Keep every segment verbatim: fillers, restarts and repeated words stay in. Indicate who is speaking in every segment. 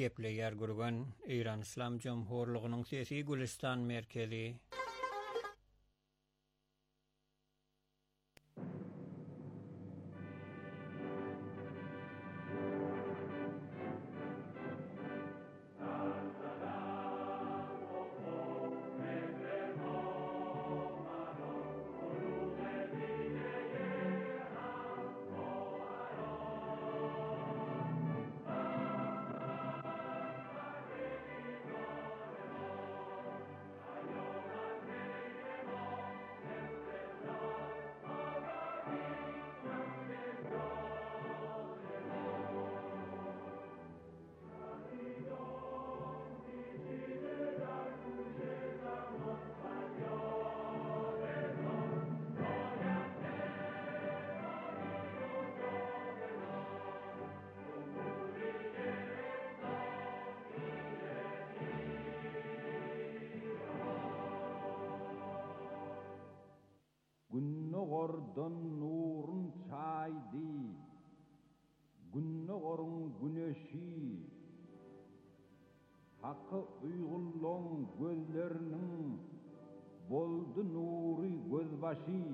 Speaker 1: gepleýär gurgan İran İslam Jumhurlygynyň sesi Gülistan merkezi.
Speaker 2: Günnogordan nurun çaydi, günnogorun güneşi, hakkı uygulluğun gözlerinin boldu nuri gözbaşı,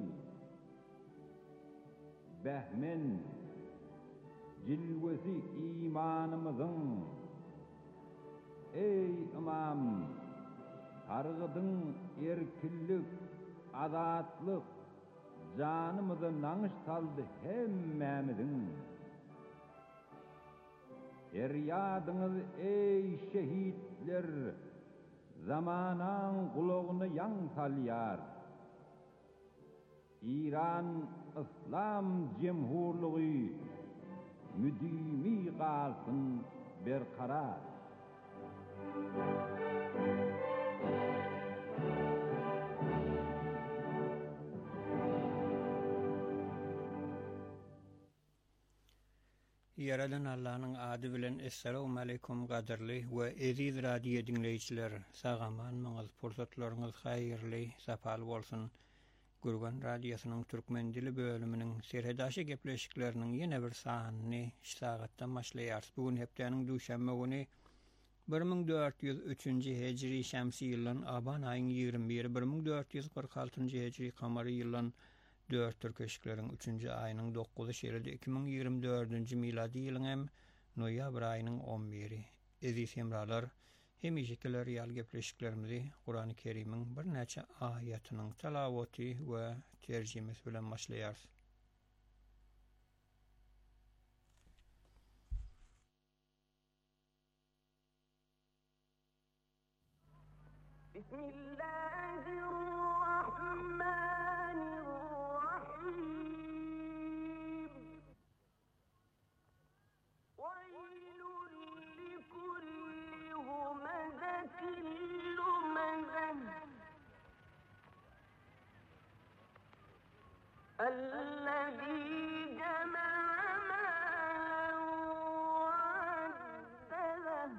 Speaker 2: behmen cilvesi imanımızın, ey imam, targıdın erkillik, adatlık, canımızı nanış saldı hemmemizin. Eryadınız ey şehitler, zamanan kulağını yan salyar. İran İslam Cemhurluğu müdimi kalsın berkarar.
Speaker 1: Yaradan Allah'ın adı bilen Esselamu Aleyküm qadirli ve eziz radio dinleyiciler, sağamanmyňyz, pursatlaryňyz haýyrly, sapal bolsun. Gurgan radiosynyň türkmen dili bölüminiň serhedaşy gepleşikleriniň ýene bir sanyny sagatdan başlaýar. Bugun hepdeniň duşanma güni bir min dört ýüz üçinji hejri şämsi ýylyň aban aýynyň ýygrimi biri, bir min dört ýüz kırk altynjy hejri kamary ýylyň dört türkeşiklerin üçünji aýynyň dokuzy şeridi iki min ýygrimi dördünji miladi ýylyň hem noýabr aýynyň on biri. Eziz hemralar, hemijikler ýal gepleşiklerimizi Kur'an-ı Kerim'iň bir näçe aýatynyň talawaty we terjimesi bilen başlaýar.
Speaker 3: Bismillahirrahmanirrahim. Veylun likulli humezetin lumezeh. Ellezî cema'a mâlen ve'addadeh.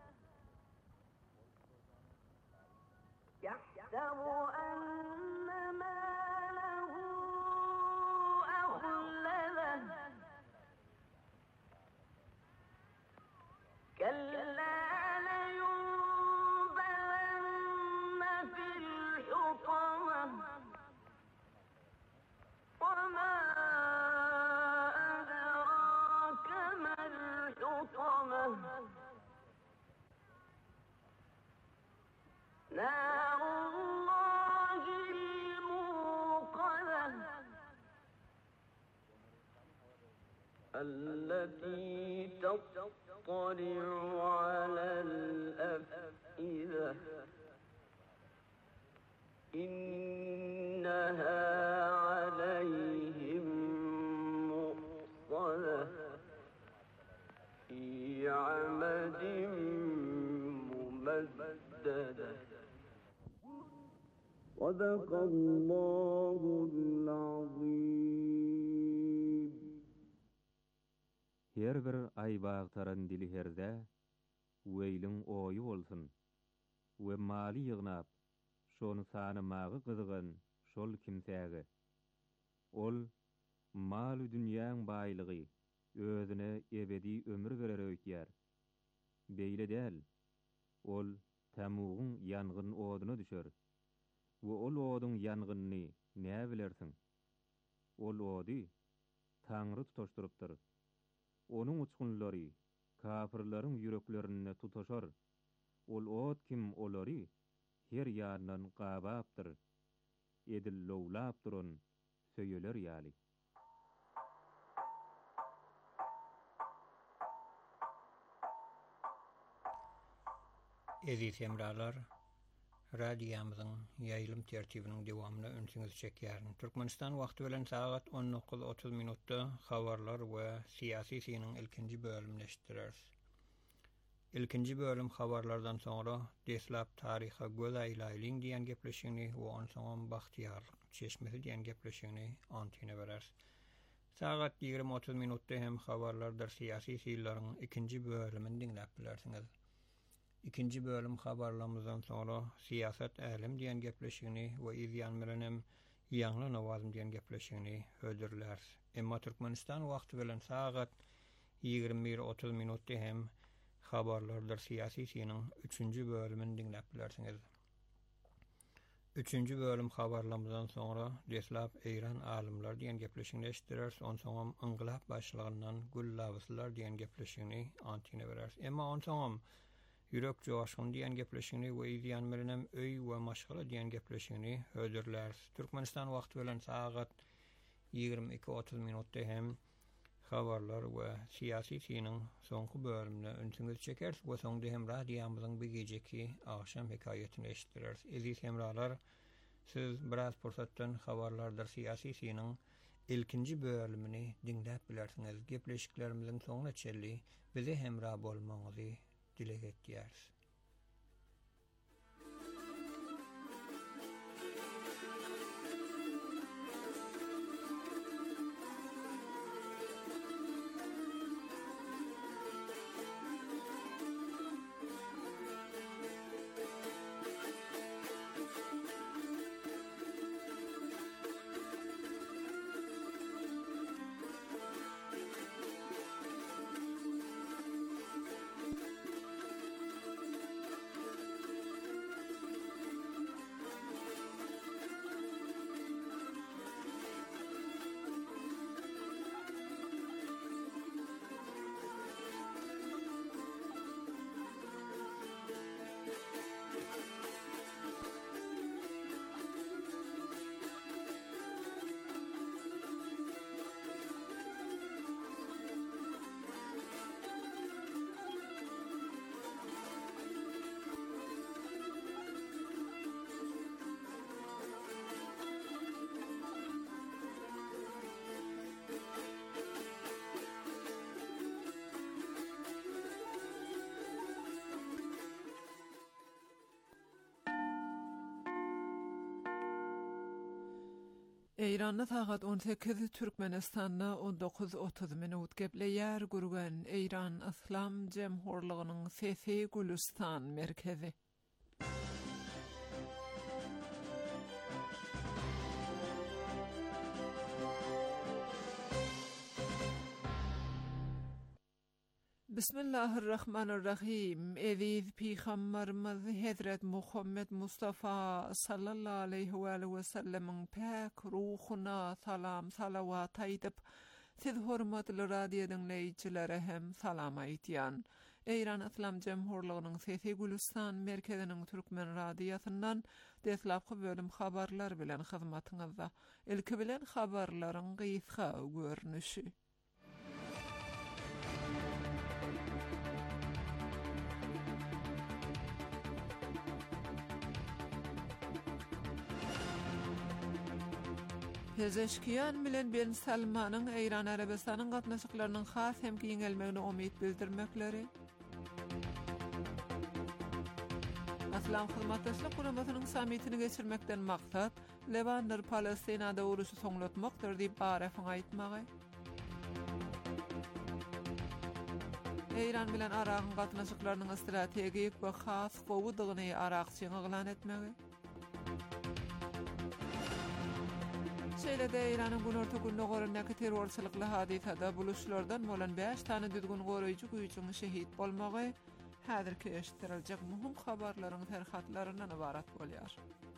Speaker 3: يحسب أن ماله أخلده كلا لينبذن في الحطمة وما أدراك ما الحطمة نار الله الموقدة التي تطلع على الأفئدة إنها عليهم مؤصدة في عمد ممددة. صدق الله العظيم.
Speaker 2: Her bir ay bağtaran dili herde, weýliň oýu bolsun. We mali ýygnap, şonu sanymagy gyzygan şol kimsäge. Ol, maly dünýäň baýlygy, özüne ebedi ömür berer öýtýär. beýle däl. Ol tamugyň ýangyn oduna düşer. We ol oduň ýangyny näme bilersiň? Ol ody Taňry tutaşdyrypdyr. Onuň uçgunlary kafirlaryň ýüreklerine tutaşar. Ol od kim olary her ýandan gabapdyr. Edil lowlap duran söýeler ýaly.
Speaker 1: Eziz hemralar, radiyamyzyň ýaýlym tertibiniň dowamyna öňsüňiz çekýärin. Türkmenistan wagty bilen saat on dokuz otuz minutda habarlar we syýasy synyň ilkinji bölümini eşitdireriz. İlkinji bölüm habarlardan soňra deslap taryha göz aýlaýlyň diýen gepleşigini we on soňam Bahtiýarlyk çeşmesi diýen gepleşigini antine bereriz. Saat ýigirme otuz minutda hem habarlardan syýasy syýlaryň ikinji bölümini dinläp bilersiňiz. İkinji bölüm habarlarymyzdan soňra siýasat älim diýen gepleşigini we izýan bilen hem ýangly nawazym diýen gepleşigini hödürler. Emma Türkmenistan wagty bilen saat ýigirme bir otuz minutda hem habarlarlar syýasy synyň üçünji bölümini dinläp bilersiňiz. Üçünji bölüm habarlarymyzdan soňra deslap Eýran alymlar diýen gepleşigini eşitdireriz. On soňam inqilab başlygyndan gullabyslar diýen gepleşigini antine bereriz. Emma on soňam Ýürek joşgun diýen gepleşigini we izýan bilen hem öý we maşgala diýen gepleşigini hödürler. Türkmenistan wagty bilen saat ýigirme iki otuz minutda hem habarlar we syýasy synyň soňky bölümine öňsüňiz çekersiz we soňda hem radiýamyzyň bir gejeki akşam hekaýetini eşitdireriz. Eziz hemralar, siz biraz pursatdan habarlardan syýasy synyň ilkinji bölümini dinläp bilersiňiz. Gepleşiklerimiziň soňuna çelli bize hemra bolmaňyzy dileg etýäris.
Speaker 4: Eýranda saat on sekiz, Türkmenistanda on dokuz otuz minut gepleýär gurgan Eýran Islam Jemhurlygynyň Sesi Gülistan merkezi. Bismillahirrahmanirrahim. Eziz Peygamberimiz Hazret Muhammed Mustafa sallallahu aleyhi ve sellem'in pak ruhuna salam salavat aýdyp, siz hormatly radio dinleýijilere hem salam aýtýan. Eýran Islam Jemhurlygynyň Sesi Gülistan merkeziniň türkmen radiosundan deslapky bölüm habarlar bilen hyzmatyňyzda. Ilki bilen habarlaryň gysga görnüşi. Pezeşkiyan bilen Ben Salmanyň Eýran Arabistanyň gatnaşyklarynyň has hem giňelmegine umyt bildirmekleri. Aslan hyzmatdaşlyk guramasynyň samitini geçirmekden maksat Lebanon Palestinada uruşy soňlatmakdyr diýip barafyň aýtmagy. Eýran bilen Aragyň gatnaşyklarynyň strategik we has gowudygyny Araqçyň eglan etmegi. Şeýle-de Eýranyň günorta günde görülýän terrorçylykly hadisada buluşlardan bolan beş tane düzgün goraýjy güýçüň şehit bolmagy häzirki eşitdiriljek muhim habarlaryň terhatlaryndan ibarat bolýar.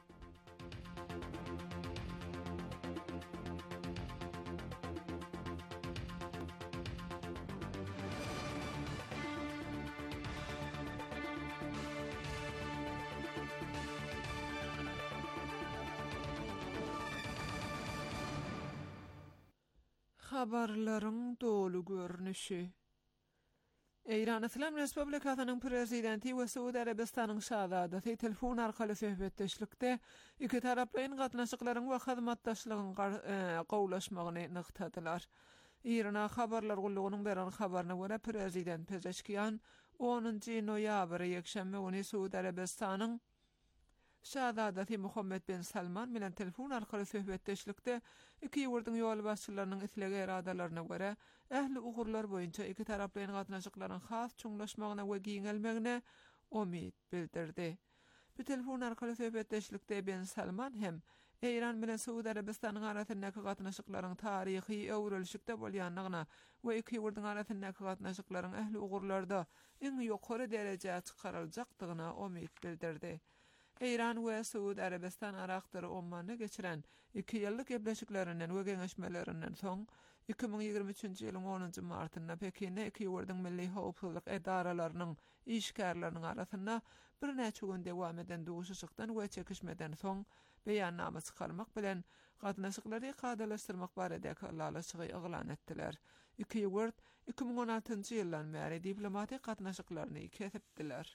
Speaker 4: Habarlaryň dolu görnüşi. Eýran Islam Respublikasynyň prezidenti we Suudi Arabistanyň şahzadaty telefon arkaly söhbetdeşlikde iki taraplaryň gatnaşyklaryň we hyzmatdaşlygyň gowlaşmagyny nyktadylar. Irana habarlar gullugynyň beren habaryna görä prezident Pezeşkiyan onuncu noýabr ýekşembe güni Suudi Arabistanyň Şahzadaty Muhammed bin Salman bilen telefon arkaly söhbetdeşlikde iki ýurduň ýol başçylarynyň islegi eradalaryna görä ähli ugurlar boýunça iki taraplaryň gatnaşyklaryň has çuňlaşmagyna we giňelmegine umid bildirdi. Bu telefon arkaly söhbetdeşlikde bin Salman hem Eýran bilen Suudi Arabistanyň arasyndaky gatnaşyklaryň taryhy öwrülşikde bolýanlygyna we iki ýurduň arasyndaky gatnaşyklaryň ähli ugurlarda iň ýokary derejäge çykaryljakdygyna umid bildirdi. Eýran we Suudi Arabistan arakdyry Ommany geçiren iki ýyllyk gepleşiklerinden we geňeşmelerinden soň iki ming ýygrimi üçinji ýylyň onuncu martynda Pekinde iki ýurduň milli howpsuzlyk edaralarynyň işgärleriniň arasynda bir näçe gün dewam eden duguşykdan we çekişmeden soň beýannama çykarmak bilen gatnaşyklary gadalaşdyrmak baradäki ýalaşygy eglan etdiler. Iki ýurt iki ming on altynjy ýyldan bäri diplomatik gatnaşyklaryny kesipdiler.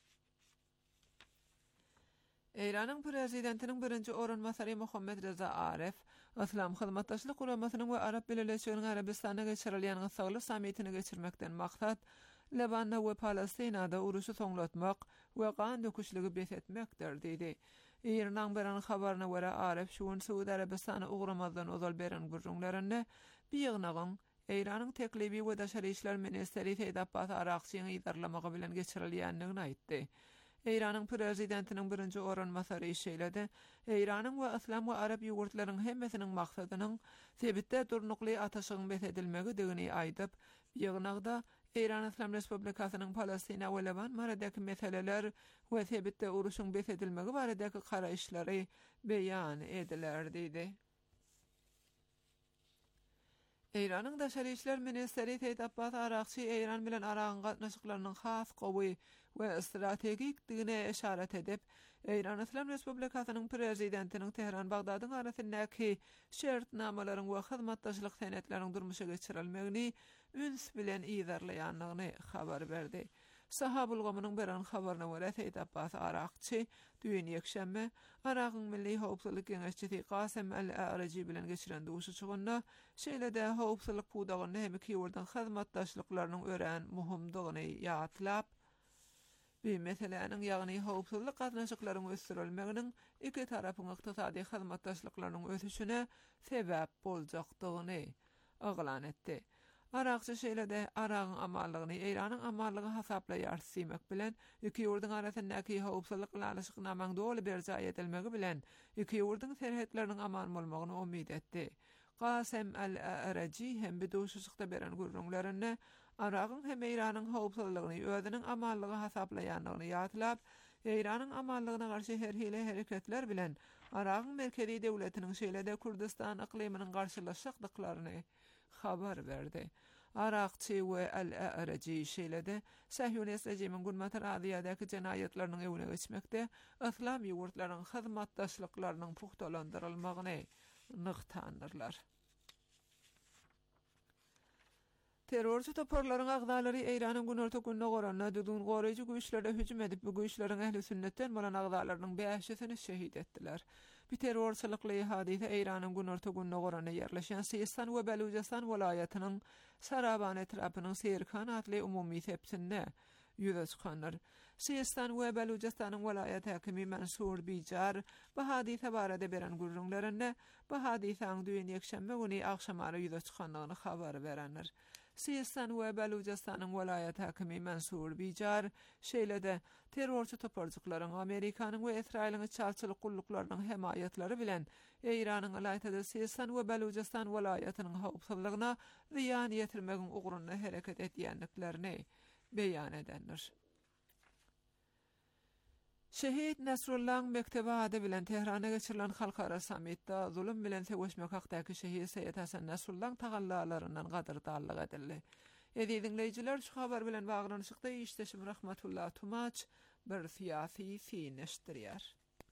Speaker 4: Eýranyň prezidentiniň birinji oranmasary Muhammed Reza Aref, Islam hyzmatdaşlyk guramasynyň we Arap Birleşiginiň Arabistana geçirilýän gysgaly samitini geçirmekden maksat Lebanda we Palestinada uruşy soňlatmak we gan döküşligi besetmekdir diýdi. Eýranyň beren habaryna görä Aref şuň Suudi Arabistana ugramazdan ozal beren gurrunlaryny biýignagyň Eýranyň teklibi we daşary işler ministeri Seýid Abbas Araqçyň ýydarlamagy bilen geçirilýändigini aýtdy. Eýranyň prezidentiniň birinji oranmasary işeýledi. Eýranyň we Islam we Arab ýurtlarynyň hemmesiniň maksadynyň sebitde durnukly ataşygyň besedilmegi digini aýdyp, ýygnagda Eýran Islam Respublikasynyň Palestina we Leban baradaky meseleler we sebitde uruşyň besedilmegi baradaky garaýşlary beýan ediler diýdi. Eýranyň daşary işler ministeri Seýid Abbas Araqçy Eýran bilen aragyň gatnaşyklarynyň has gowy we strategikdigine işaret edip, Eýran Islam Respublikasynyň prezidentiniň Tehran Bagdadyň arasyndaky şertnamalaryň we hyzmatdaşlyk senetleriniň durmuşa geçirilmegini üns bilen ýyzarlaýanlygyny habar berdi. Sahabul Gamynyň beren habaryna görä Seýid Abbas Araqçy düýün ýekşembe Aragyň milli howpsuzlyk geňeşçisi Qasem el-Araji bilen geçiren duşuşygynda şeýlede howpsuzlyk pudagyny hem iki ýurduň hyzmatdaşlyklarynyň ören muhimdygyny ýatlap, bu meseleniň ýagny howpsuzlyk gatnaşyklarynyň ösdürilmeginiň iki tarapyň ykdysady hyzmatdaşlyklarynyň ösüşine sebäp boljakdygyny eglan etdi. Araqçy şeýlede Aragyň amallygyny Eýranyň amallygy hasaplaýar simek bilen iki ýurduň arasyndaky howpsuzlyk ýalaşygyna maňdoly berja edilmegi bilen iki ýurduň serhetleriniň aman bolmagyny umyd etdi. Qasem el-Araji hem bu duşuşykda beren gurrunlaryny Aragyň hem Eýranyň howpsuzlygyny özüniň amallygy hasaplaýanlygyny ýatlap, Eýranyň amallygyna garşy her hile hereketler bilen Aragyň merkezi döwletiniň şeýlede Kurdistan iqliminiň garşylaşykdyklaryny habar berdi. Araqçy we el-Araji şeýlede Sahyonist rejimiň gurmatar adiyadaky jenaýatlarynyň ewine geçmekde Islam ýurtlarynyň hyzmatdaşlyklarynyň puhtalandyrylmagyny nyktanyrlar. Terrorçy toparlaryň agdalary Eýranyň günorta gününe gorana düdün goraýjy güýçlere hüjüm edip bu güýçleriň ähli sünnetden bolan agdalarynyň beşisini şehit etdiler. Bir terrorçylykly hadise Eýranyň günorta gününe gorana ýerleşen Sistan we Belucistan welaýatynyň Saraban etrapynyň Serkan adly umumy sepsinde ýüze çykanlar. Sistan we Belucistanyň welaýat hakimi Mansur Bijar bu hadise barada beren gurrunlaryny bu hadiseň düýün ýekşembe güni akşamary ýüze çykanlygyny habar berenler. Sistan we Belucistanyň welaýat hakimi Mansur Bijar şeýlede terrorçy toparjyklaryň Amerikanyň we Israýlyň çalçylyk gullyklarynyň hemayatlary bilen Eýranyň alaýtady Sistan we Belucistan welaýatynyň howpsuzlygyna ziýan ýetirmegiň ugrunda hereket edýänliklerini beýan edenler. Şehit Nasrullah mektebi adı bilen Tehran'a geçirilen halkara samitda zulüm bilen seweşmek haqdaki şehit Seyyid Hasan Nasrullah tagallalarından qadrdallyk edildi. Edi dinleyijiler, şu habar bilen baglanşykda işteşim rahmetullah tumaç bir siyasi fineşdirýär.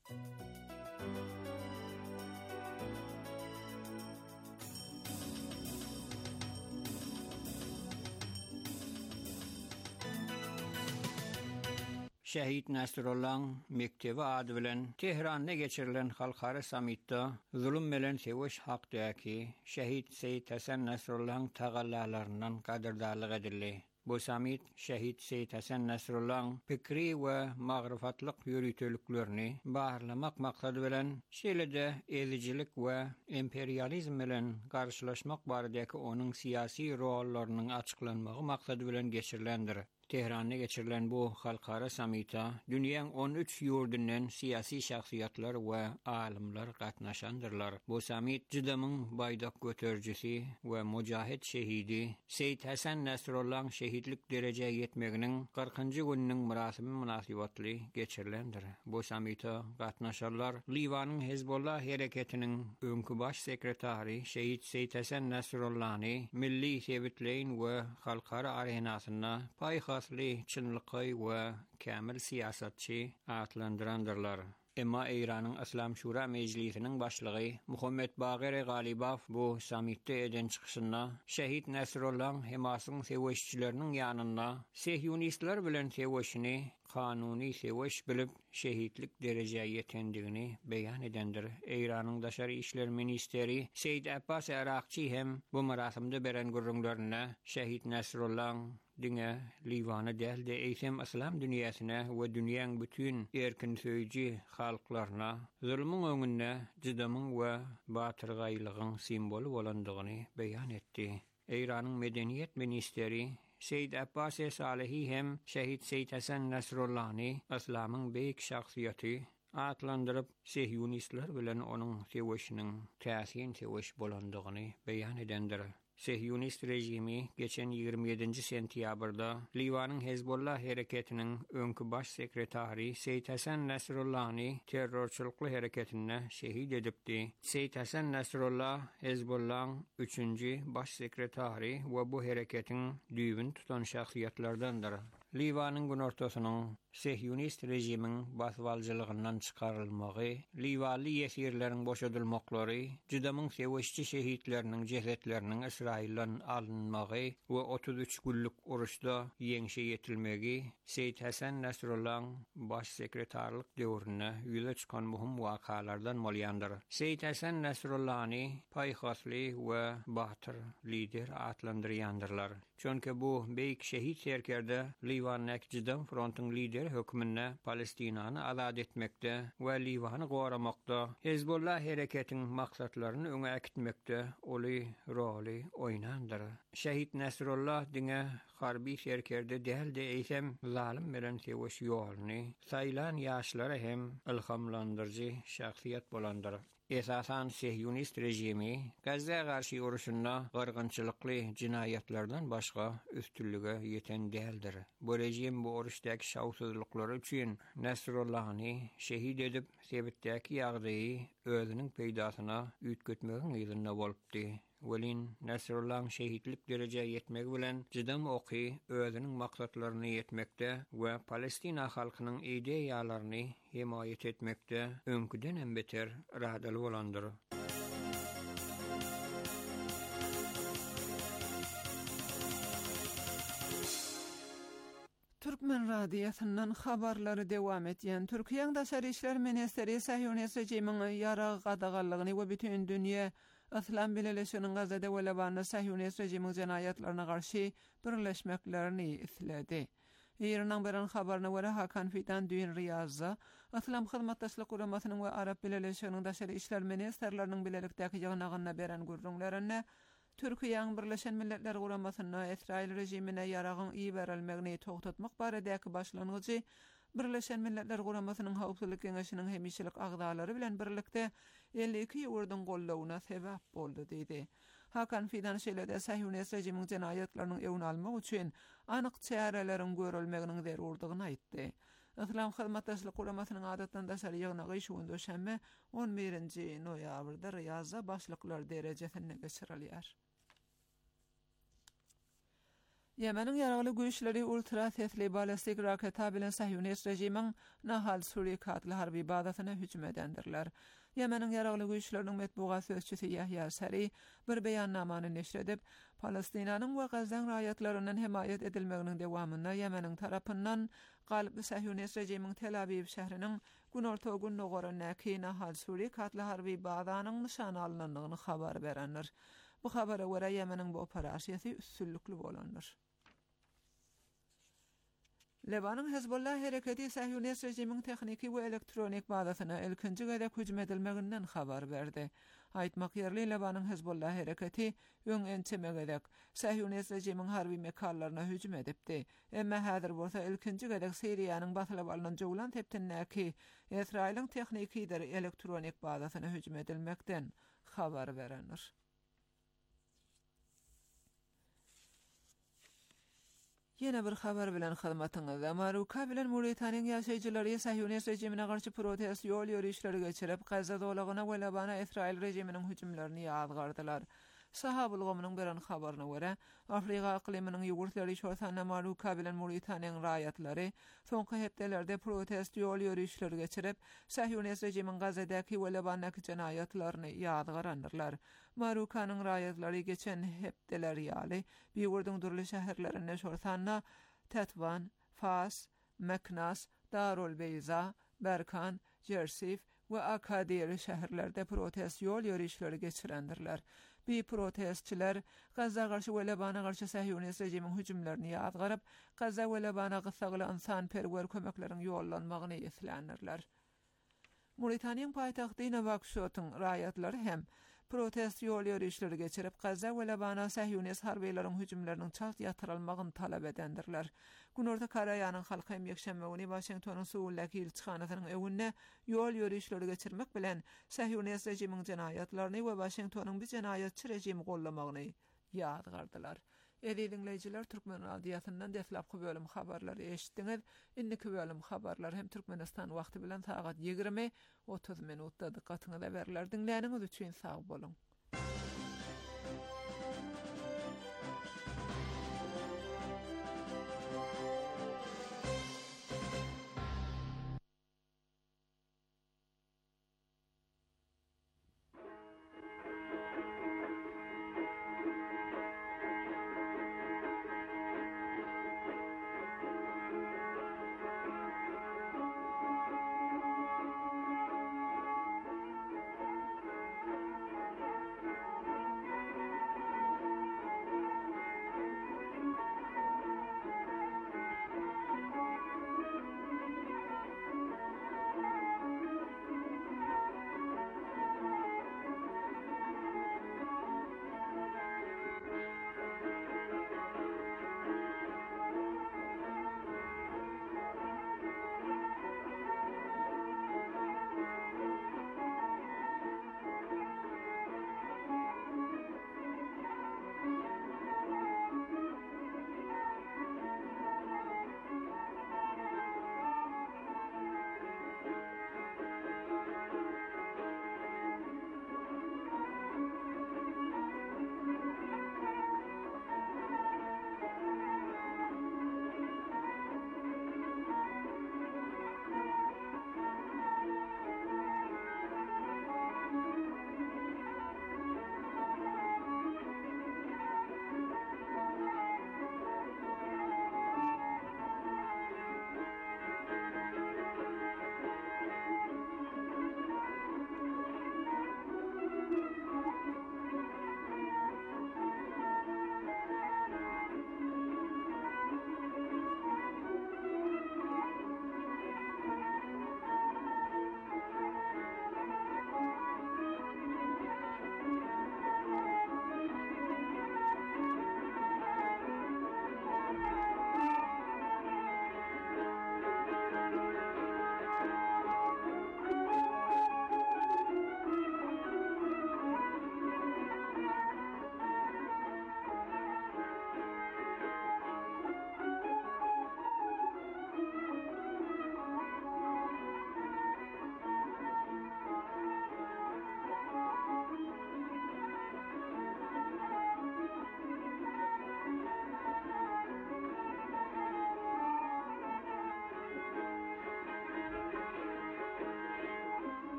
Speaker 1: Şehit Nasrullah mektebi adı bilen Tehran'da geçirilen halkara samitda zulüm bilen seweş haqdaki şehit Seyyid Hasan Nasrullah'ın tagallalarından qadrdallyk edildi. Bu samit şehit Seyyid Hasan Nasrullah'ın pikri we magrifatlyk ýürütüliklerini baharlamak maksadı bilen şeýlede ezicilik we imperializm bilen garşylaşmak baradaky onuň siyasi rollarynyň açyklanmagy maksady bilen geçirilendir. Tehran'da geçirilen bu halkara samita dünýäň on üç ýurdundan siyasi şahsiýatlar we alimler gatnaşandyrlar. Bu samit jydamyň baýdak göterjisi we mujahid şehidi Seyyid Hasan Nasrullah şehitlik derejeye ýetmeginiň kırkynjy gününiň murasymy munasabatly geçirilendir. Bu samita gatnaşanlar Liwanyň Hezbollah hereketiniň öňkü baş sekretary şehit Seyyid Hasan Nasrullah'y milli sebitleýin we halkara arenasyna paýha asli çynlyky we kämil siýasatçy atlandyrandyrlar. Emma Iranyň Islam Şura Meclisiniň başlygy Muhammed Bagir Galibow bu samitde eden çykyşynda şehit Nasrullah hemasyň seweşçileriniň ýanynda Sehyonistler bilen seweşini kanuny seweş bilip şehitlik derejeye ýetendigini beýan edendir. Iranyň daşary işler ministeri Seyyid Abbas Arakçy hem bu marasymda beren gurrunlaryna şehit Nasrullah diňe Liwany däldi eýsem islam dünýäsine we dünýäň bütün erkin söýji halklaryna zulmyň öňünde jydamyň we batyrgaýlygyň simboly bolandygyny beýan etdi. Iranyň medeniýet ministeri Seyyid Abbas Salehi hem şehit Seyyid Hasan Nasrullah'ny islamyň beýik şahsiýaty atlandyryp Sehyonistler bilen onuň seweşiniň täsin seweş bolandygyny beýan edendir. Sehyonist rejimi geçen ýygrimi ýedinji sentýabrda Liwanyň Hezbollah hereketiniň öňkü baş sekretary Seyyid Hasan Nasrullah'ny terrorçylykly hereketinde şehit edipdi. Seyyid Hasan Nasrullah Hezbollah'ın üçünji baş sekretary we bu hereketiň düýbün tutan şahsiýatlardandyr. Liwanyň gün ortasynyň Sehyonist rejimiň baswalçylygyndan çykarylmagy, Liwali ýesirleriň boşadylmaklary, jydamyň seweşçi şehitleriniň jesetleriniň Israildan alınmagy we otuz üç günlük uruşda ýeňişe ýetilmegi Seyyid Hasan Nasrullah'ın baş sekretarlyk döwrüne ýüze çykan muhim wakalardan bolýandyr. Seyyid Hasan Nasrullah'ny paýhasly we batyr lider atlandyrýandyrlar. Çünki bu beýik şehit serkerde Liwanyň jydam frontyň lider hökmünde Palestinany azad etmekde we Liwany goramakda Hezbollah hereketiň maksatlaryny öňe äkitmekde oly roly oýnandyr. Şehit Nasrullah diňe harbi serkerde däldi eýsem zalim bilen seweş ýoluny saýlan ýaşlara hem ilhamlandyrjy şahsiýet bolandyr. Esasan Sehyonist rejimi Gazza garşy uruşunda gargynçylykly jinayetlerden başga üstünlüge ýeten däldir. Bu rejim bu uruşdaky şawsuzlyklary üçin Nasrullah'ny şehit edip sebitdäki ýagdaýy özüniň peýdasyna üýtgetmegiň ýylynda bolupdy. Welin Nasrullah şehitlik derejeye ýetmegi bilen jydam oky özüniň maksatlaryny ýetmekde we Palestina halkynyň ideýalaryny himayet etmekde öňküden hem beter radaly bolandyr.
Speaker 4: Türkmen radiosynyň habarlary dewam etýän Türkiýanyň daşary işler ministeri Sehyonist rejimiň ýara gadagalygyny we bütün dünýä Islam birleşiginiň Gazada we Lebanda Sehyonist rejimiň jenayatlaryna garşy birleşmeklerini isledi. Iranyň beren habaryna görä Hakan Fidan düýün Riyazda Islam hyzmatdaşlyk guramasynyň we Arap birleşiginiň daşary işler ministerleriniň bilelikdäki ýagnagyna beren gurrunlaryna Türkiýanyň Birleşen Milletler Guramasyna Israil rejimine ýaragyň iý berilmegini togtatmak baradaky başlangyjy Birleşen Milletler Guramasynyň Hawpsuzlyk Keňeşiniň hemişilik agdalary bilen birlikde elli iki ýurdun gollawyna sebäp boldy diýdi. Hakan Fidan şeýlede Sehyonist rejimiň jenayatlarynyň öňüni almak üçin anyk çärelerin görülmeginiň zerurdygyny aýtdy. Islam Hyzmatdaşlyk Guramasynyň adatynda şaryýygyna gyşuwyn döşenme on birinji noýabrda Riyazda başlyklar derejesine geçirilýär. Yemenin yaralı güýçleri ultra sesli balistik raketa bilen Sahyonist rejimiň Nahal Suriýa adly harby bazasyna hüjüm edendirler. Yemenin yaralı güýçleriniň metbuat sözçüsi Yahya Sari bir beýannamany neşr edip, Palestinanyň we Gazzaň raýatlarynyň himayet edilmeginiň dowamyna Yemenin tarapyndan galyply Sahyonist rejimiň Tel Aviv şäheriniň günorta gün nogoranäki Nahal Suriýa adly harby bazanyň nişana alynandygyny habar berenler. Bu habara görä Yemenin bu operasiýasy üstünlikli bolandyr. Lebanon Hezbollah hereketi Sahyonist rejimiň texniki we elektronik bazasyna ilkinji gedek hüjüm edilmeginden habar berdi. Aýtmak ýerli Lebanon Hezbollah hereketi öň ençemegedek Sahyonist rejimiň harby mekallaryna hüjüm edipdi. Emma häzir bolsa ilkinji gedek Siriýanyň batylap alynan jowlan tepdinnäki Israýlyň texniki elektronik bazasyna hüjüm edilmekden habar berenler. Yine bir haber bilen hyzmatyňyzda Maruka bilen Mauritaniýanyň ýaşaýjylary Sahyonist rejimine garşy protest ýol ýürüşleri geçirip Gazza dolagyna we Lebana Israil rejiminiň hüjümlerini ýazgardylar. Sahab ulgamynyň beren habaryna görä, Afrika ikliminiň ýugurtly şortana Maruka bilen Mauritaniýanyň raýatlary soňky hepdelerde protest ýol ýürüşleri geçirip Sahyonist rejimiň Gazzadaky we Lebanaky jenaýatlaryny ýazgarandyrlar. Marukanyň raýatlary geçen hepdeler ýaly Biwurdyň durly şäherlerinde şortana Tetvan, Fas, Meknas, Darul Beyza, Berkan, Jersif we Akadir şäherlerde protest ýol ýürüşleri geçirendirler. Bi protestçiler Gazza garşy we Lebana garşy Sahyonist rejimiň hüjümlerini ýazgaryp, Gazza we Lebana gysagly insan perwer kömekleriň ýollanmagyny islenirler. Mauritaniýanyň paýtagty Nouakchot'yň raýatlary hem protest ýol ýürüşleri geçirip Gazza we Lebana Sahyonist harbylaryň hüjümleriniň çalt ýatyrylmagyny talap edendirler. Günorta Karaýanyň halky hem ýekşembe güni Washingtonyň Suwuldaky elçixanasynyň öwünde ýol ýürüşleri geçirmek bilen Sahyonist rejimiň jenaýatlaryny we Washingtonyň bir jenaýatçy rejimi gollamagyny ýazgardylar. Edi dinleyijiler, Türkmen radiosynyň deslapky bölüm habarlary eşitdiňiz. Indiki bölüm habarlar hem Türkmenistan wagty bilen saat ýigirme otuz minutda diqqatyňyza berilýär. Dinläniňiz üçin sag bolun.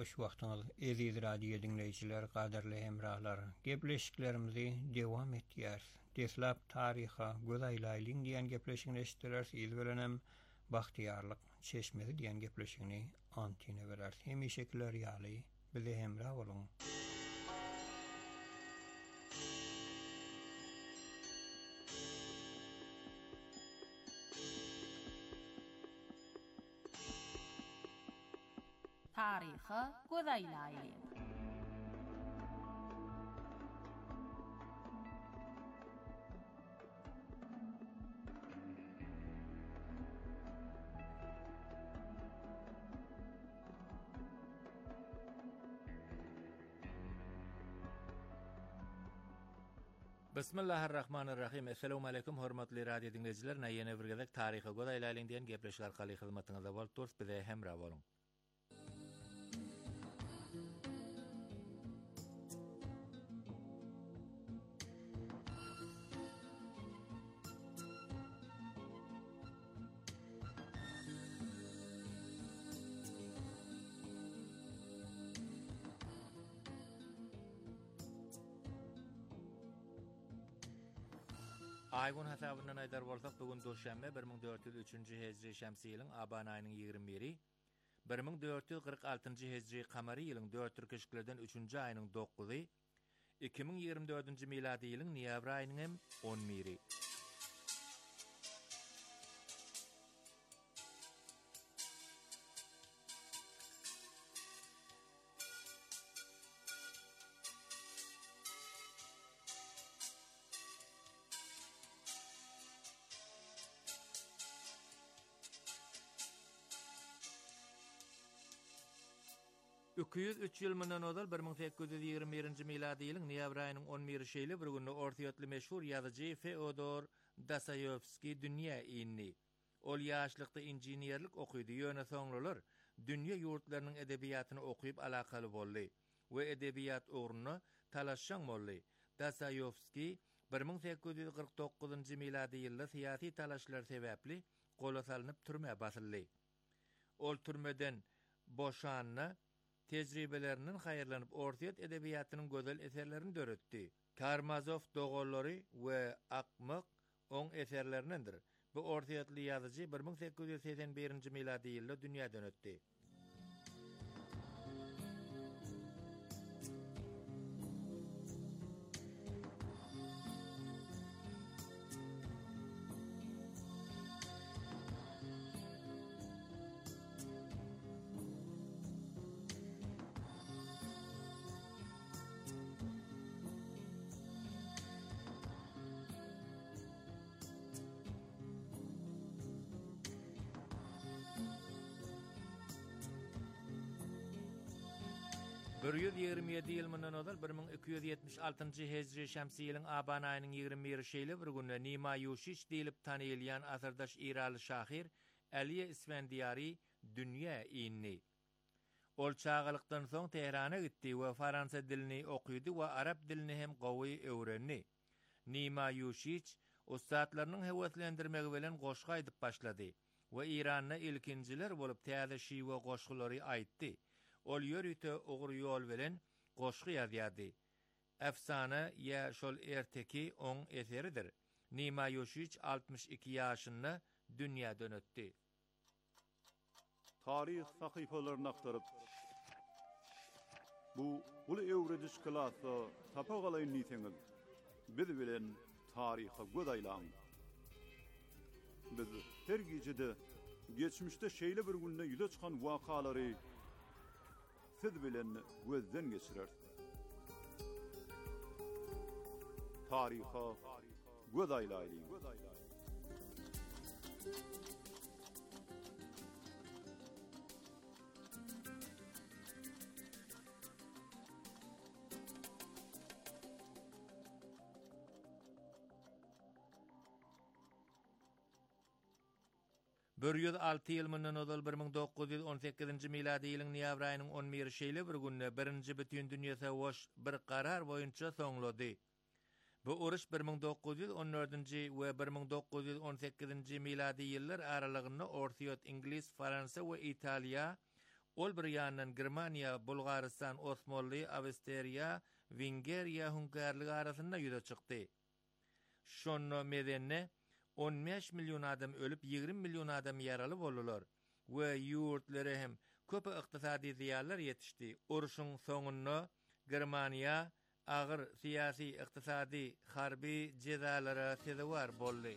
Speaker 1: hoş wagtyňyz eziz radio dinleýijiler, gaderli hemrahlar. Gepleşiklerimizi dewam etýär. Deslap taryha, göz aýlaýlyň diýen gepleşigini eşitdiler. Siz bilenem bahtiýarlyk çeşmeli diýen gepleşigini antine berer. Hemişekiler ýaly bize hemrah bolun.
Speaker 5: Taryha göz aýlaýly.
Speaker 6: Bismillahirrahmanirrahim. Assalamu alaykum hormatly radio dinleyijiler. Näýene bir gezek taryha göz aýlaýlyň diýen gepleşik arkaly hyzmatyňyzda bolup durýar. Bize hemrah bolun. Aygun hasabından aýdar bolsak, bugün duşanbe bir ming dört ýüz üçünji hejri şämsi ýylyň aban aýynyň ýigirmi biri, bir ming dört ýüz kırk altynjy hejri kamary ýylyň dört türkeşiklerden üçünji aýynyň dokuzy, iki ming ýygrimi dördünji milady ýylyň noýabr aýynyň hem on biri. iki yüz üç ýyl mundan ozal bir ming sekiz ýüz ýygrimi birinji milady ýylyň noýabr aýynyň on biri şeýle bir günde orta ýurtly meşhur ýazyjy Feodor Dostoyevski dünýä ýyny. Ol ýaşlykda inženýerlik okuýdy, ýöne soňralar dünýä ýurtlarynyň edebiýatyny okuyup alakaly boldy we edebiýat ugruna talaşşan boldy. Dostoyevski bir ming sekiz ýüz kırk dokuzunji milady ýylda syýasy talaşlar sebäpli gola salynyp türme basyldy. Ol türmeden boşanna tejribelerinin hayırlanıp ortayat edebiýatynyň gözel eserlerini döretdi. Karmazov dogolary we Akmak on eserlerindendir. Bu ortayatly ýazyjy bir ming sekiz ýüz seksen birinji milady ýylda dünýäden ötdi. bir yüz ýygrimi ýedi ýyl mundan ozal bir ming iki ýüz ýetmiş altynjy hejri şämsi ýylyň aban aýynyň ýygrimi biri şeýle bir günde Nima Yushiç diýilip tanylýan asyrdaş İraly şahyr Aliye Isfendiyari dünýä ýyny. Ol çağalykdan soň Teherana gitdi we Fransa dilini okuýdy we arab dilini hem gowy öwrendi. Nima Yushiç ustadlarynyň heweslendirmegi bilen goşgy aýdyp başlady we Iranda ilkinjiler bolup täze şiwe goşgulary aýtdy. Ol ýörüte ogry ýol bilen goşgy ýazýardy. Efsana ýa şol erteki on eseridir. Nima Yushiç altmış iki ýaşynda dünýäden ötdi.
Speaker 7: Tarih sahypalaryny aktaryp bu uly öwrediş klasy tapagaly niýetiňiz biz bilen taryha göz aýlaň. Biz her gejede geçmişde şeýle bir günde ýüze çykan wakalary siz bilen gözden geçirer. Taryha göz aýlaýly.
Speaker 6: bir yüz alty ýyl mundan ozal bir ming dokuz ýüz on sekizinji milady ýylyň noýabr aýynyň on biri şeýle bir günde birinji bütün dünýä sowuş bir karar boýunça soňlady. Bu uruş bir ming dokuz ýüz on dördünji we bir ming dokuz ýüz on sekizinji milady ýyllar aralygynda Orta ýurt Ingliz, Fransa we Italiýa Ol bir ýandan Germaniýa, Bulgaristan, Osmanly, Awstriýa, Wengeriýa hünkärligi arasynda ýüze çykdy. Şonu medenne on beş milyon adam ölüp ýigrim milyon adam ýaraly boldular we ýurtlary hem köp ykdysady ziýanlar ýetişdi. Uruşyň soňunda Germaniýa agyr syýasy, ykdysady, harby jezalara sezewar boldy.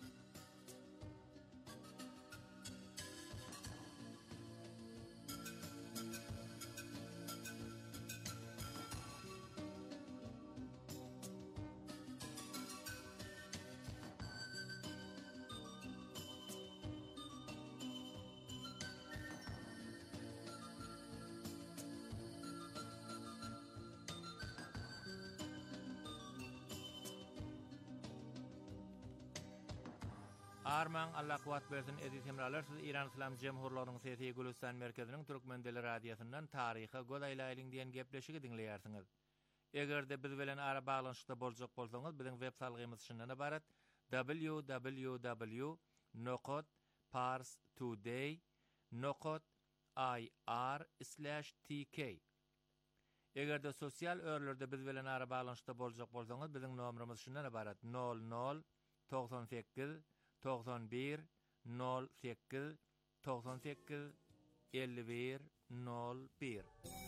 Speaker 6: Arman Allah kuwat bersin edis hemralar siz İran İslam Cemhurlarynyň sesi Gülistan merkeziniň Türkmen dili radiosyndan taryhy godaýlaýlyň diýen gepleşigi dinleýärsiňiz. Egerde biz bilen ara baglanşykda boljak bolsaňyz biziň web salgymyz şundan ibarat w w w nokta pars today nokta i r slash t k. Egerde sosial örlerde biz bilen ara baglanşykda boljak bolsaňyz biziň nomerimiz şundan ibarat nol nol doksan sekiz doksan bir nol sekiz doksan sekiz elli bir nol bir.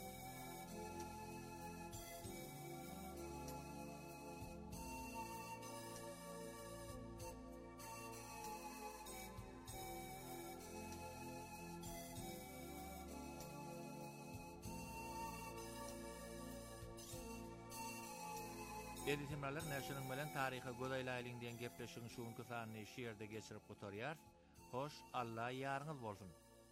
Speaker 6: Edisimler näşinin bilen taryhy godaýlaýlyň diýen gepleşigiň şuňky sanyny şeýerde geçirip gotarýar. Hoş, Allah ýaryňyz bolsun.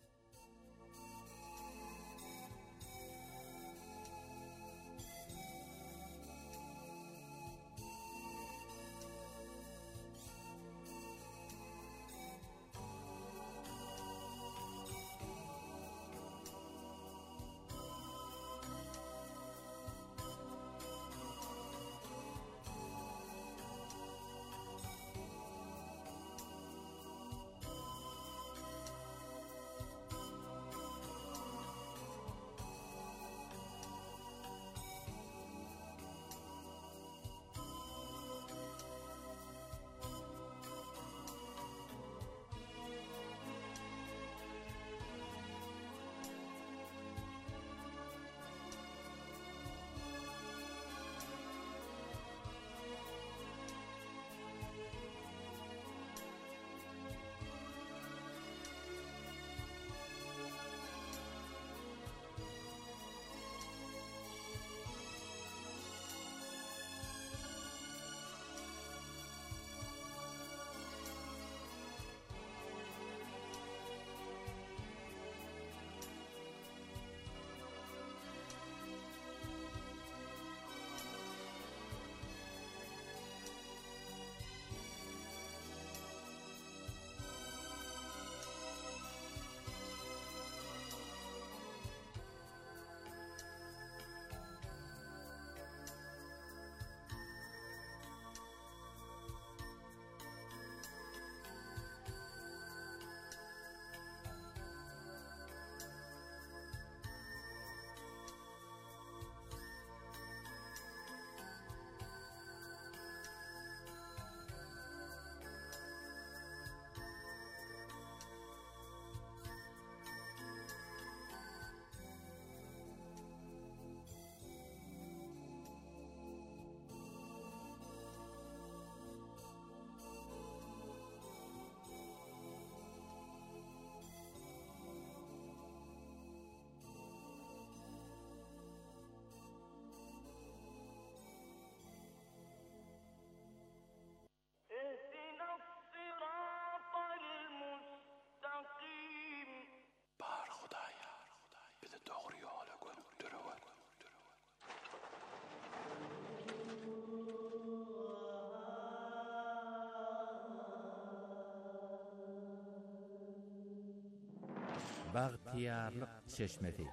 Speaker 6: Bagtiyarlyk çeşmesi.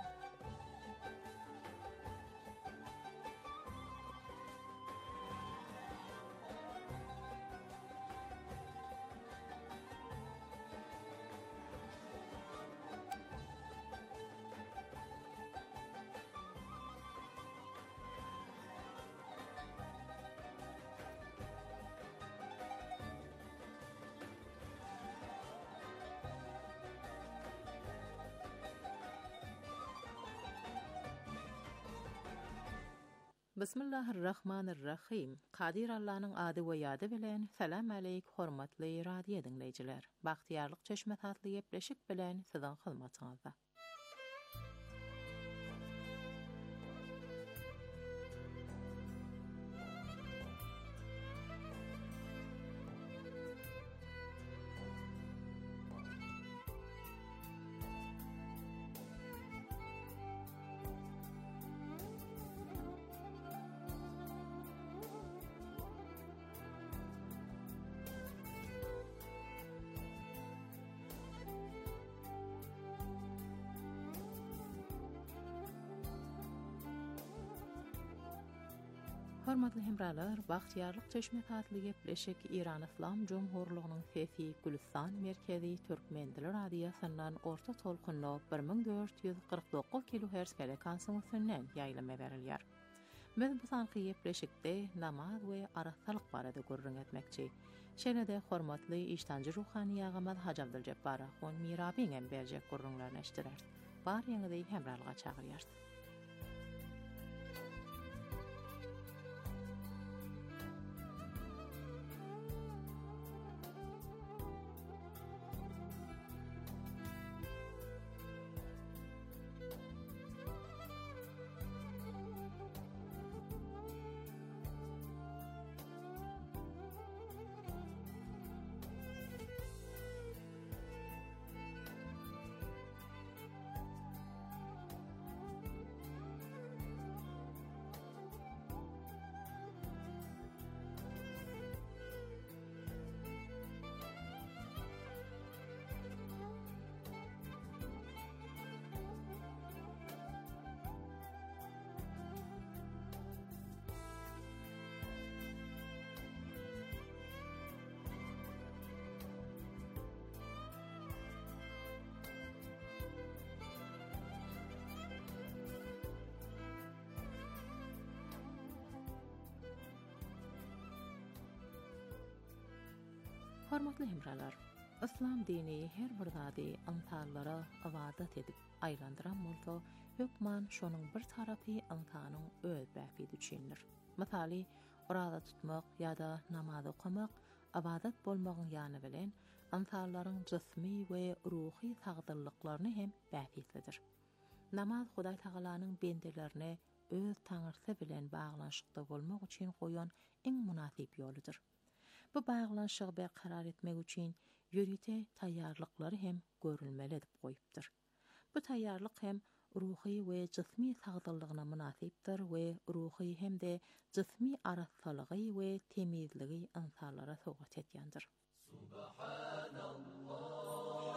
Speaker 8: Bismillahirrahmanirrahim. Qadir Allah'ın adı ve yadı bilen salam aleyk hormatly radio dinleyijiler. Baxtiyarlyk çeşme tatly ýepleşik bilen sizin hyzmatyňyzda. Hormatly hemralar, Baxtiyarlyk çeşme tatly ýepleşik İran Islam Jumhurlygynyň Sesi Gülistan merkezi Türkmendiler radiosynyň orta tolkunly bir ming dört ýüz kırk dokuz kilohertz frekansyny üstünden ýaýlama berilýär. Biz bu sanky ýepleşikde namaz we arasalyk barada gurrun etmekçi. Şeňede hormatly iştanjy ruhany ýagamaz Haji Abduljabbar Ahun Mirabiň hem berjek gurrunlaryny eşdirer. Bar ýeňide hemralyga çagyrýar. Hormatly hemralar, İslam dini her bir zady antarlara ibadat edip aýlandyran bolsa, hökman şonuň bir tarapy insanyň öz bähpi üçindir. Masaly, orada tutmak ýa-da namaz okamak ibadat bolmagyň ýany bilen antarlaryň jismi we ruhy sagdyrlyklaryny hem bähpitlidir. Namaz Hudaý Tagalanyň bendelerine öz taňrysy bilen baglanşykda bolmak üçin goýan iň munasyp ýoludyr. Bu baglanşygy berkarar etmek üçin ýörite taýýarlyklary hem görülmeli dip goýupdyr. Bu taýýarlyk hem ruhy we jismi sagdyrlygyna munasypdyr we ruhy hem de jismi arasalygy we temizligi insanlara sogat etýändir. Subhanallah.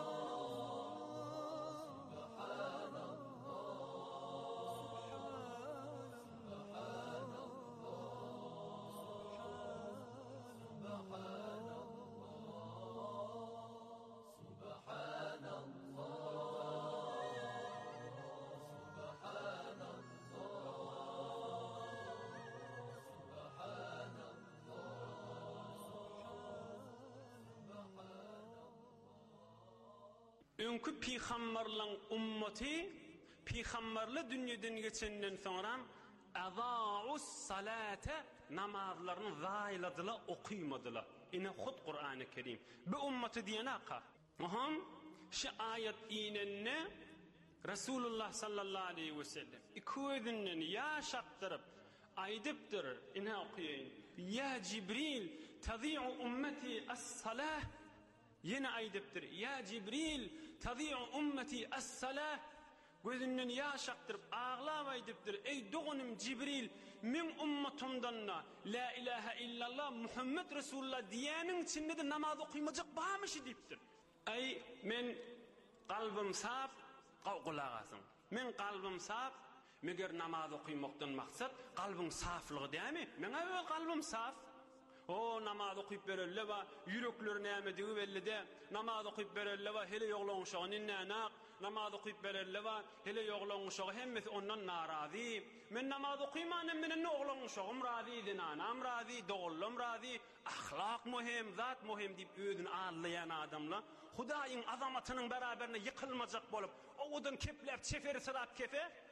Speaker 9: Öňkü piýgamberliň ummati piýgamberli dünýeden geçenden soňra azaus salate namazlaryny zaýladylar, okuýmadylar. Ine hut Kur'an-ı Kerim. Bu ummati diýene ka. Aham şu ayet inenne Resulullah sallallahu aleyhi ve sellem ikodinden ýaşatdyryp aýdypdyr. Ine okuýyn. Ya Cibril tadi'u ummati as-salah. Yine aýdypdyr. Ya Cibril tadi'u ummati as-salah. Gözünden ýaşakdyryp ağlap aýdypdyr. Ey dogunum Cibril, men ummatymdan la ilahe illallah Muhammed Resulullah diýeniň içinde de namaz okuýmajak barmyşy diýipdir. Ey men kalbim saf, gawgulagasyn. Men kalbim saf, meger namaz okuýmakdan maksat kalbim saflygy diými? Men awel kalbim saf. O namaz okuyup berelle va yürekleri näme belli de namaz okuyup berelle va hele ýoglaň şoňy nänak namaz okuyup berelle va hele ýoglaň şoňy hemmesi ondan narazy. Men namaz okuýman menen ýoglaň şoňym razy dinanam razy dogullum razy ahlak muhim zat muhim diýip özüni anlayan adamlar Hudaýyň azamatynyň beraberine ýykylmajak bolup owadan kepläp çeferi sırap kefe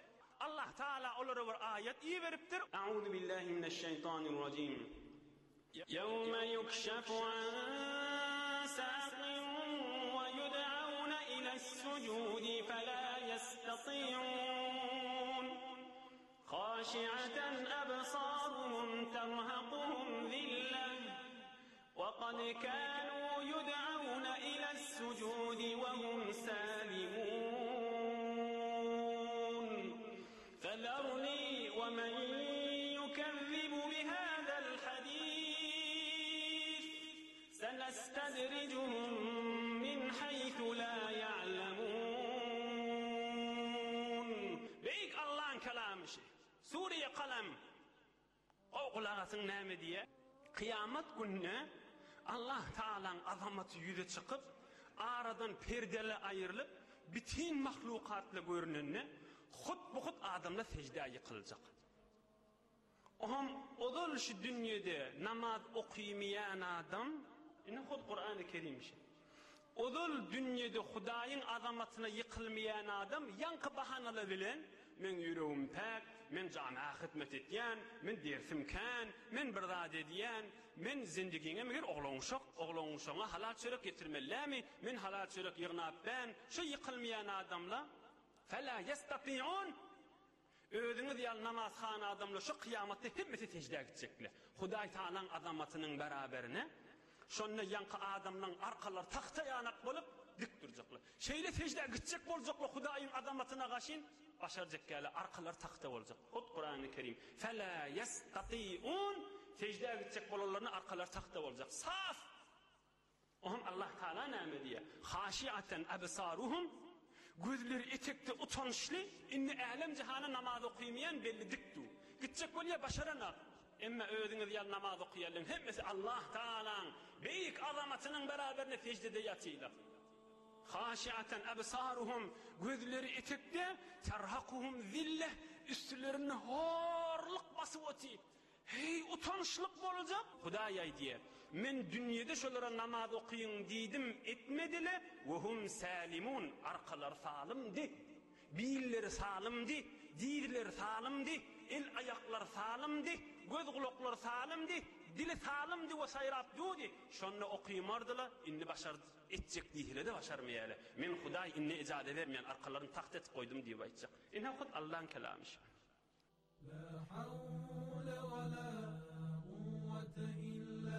Speaker 9: Allah Teala olara bir ayet iyi veripdir. Euzu billahi mineşşeytanirracim. Yevme yukshafu an saqin ve yud'aun ila's-sucudi fela yestati'un. Khashi'atan absaruhum terhaquhum zillah ve kad kanu yud'aun ila's-sucudi ve hum salimun. Fadharni ve men yukazzibu bihadha al-hadith sanastadrijuhum min haythu la ya'lamun. Beyk Allah'ın kelamı şey. Suriye kalem. O kulağısın näme diye? Kıyamet gününe Allah Teala'nın azamatı yüze çıkıp aradan perdele ayrılıp bütün mahlukatla görünenine hut bu hut adamla secdeye kılacak. Oham odol şu dünyada namaz okuymayan adam yine hut Kur'an-ı Kerim şey. Odol dünyada Hudayın azamatına yıkılmayan adam yankı bahanalı bilen men yüreğim pek, men camiye hizmet etyen, men dersim kan, men birzad ediyen, men zindigine megir oğlonşok, oğlonşoğa halal çörek getirmelemi, men halal çörek yığnap ben, şu yıkılmayan adamla fela yestati'un. Özüňiz ýal namazhana adamla şu kıyamatda hemmesi secde edecekler. Hudaý Taalaň azamatının beraberine şonda yankı adamlaryň arkalar taxta yanak bolup dik durjaklar. Şeýle secde edecek boljaklar Hudaýyň azamatına gaşyn başaracak gäle arkalar taxta boljak. Hut Kur'an-ı Kerim fela yestati'un secde edecek bolanlaryň arkalar taxta boljak. Saf. Ohum Allah Taala näme diýär? Haşi'aten absaruhum gözleri etekde utanışlı, inni alem cihana namaz okuymayan belli diktu. Gidecek bolya başarana. Emma özüňiz ýal namaz okuýarlar, hemmesi Allah Taalaň beýik azamatının beraberine secdede ýatylar. Haşi'aten absaruhum gözleri etekde terhaquhum zillah üstlerine horluk basıp öti. Hey utanışlık bolacak. Hudaý aýdýar. Men dünyada şolara namaz okuýun diýdim etmedile ve hum salimun arkalar salimdi. Biller salimdi, diýdiler salimdi, el ayaklar salimdi, göz kulaklar salimdi, dili salimdi we saýrap dudi. Şonu okuýmardylar, inni başar etjek diýile de başarmaýaly. Men Hudaý inni ijade bermeýän arkalaryny takt etip goýdum diýip aýtjak. Ine hut Allah'ın kelamı.
Speaker 10: La havle ve la kuvvete illa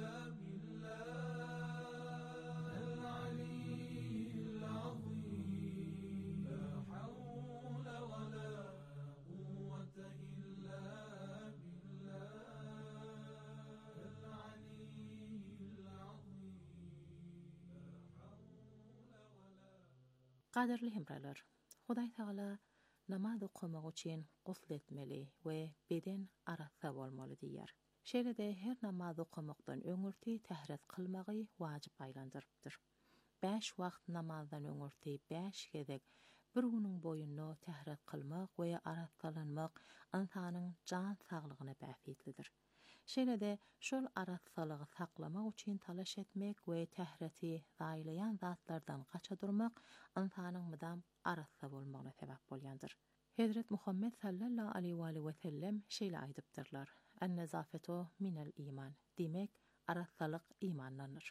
Speaker 8: Qadirli hemralar, Hudaý Taala namaz okumak üçin gusl etmeli we beden arasa bolmaly diýär. Şeýle-de her namaz okumakdan öňürti tähret kılmagy wajyp aýlandyrypdyr. beş wagt namazdan öňürti beş gedek bir güniň boýunda tähret kılmak we arasalanmak insanyň jan saglygyna bäfitlidir. Şeýle-de şol arasalygy saklamak üçin talaş etmek we tähreti zaýlayan zatlardan gaça durmak insanyň mydam arasa bolmagyna sebäp bolýandyr. Hazrat Muhammed sallallahu aleyhi ve sellem şeýle aýdypdyrlar: "En-nezafetu minel iman." Demek arasalyk imandandyr.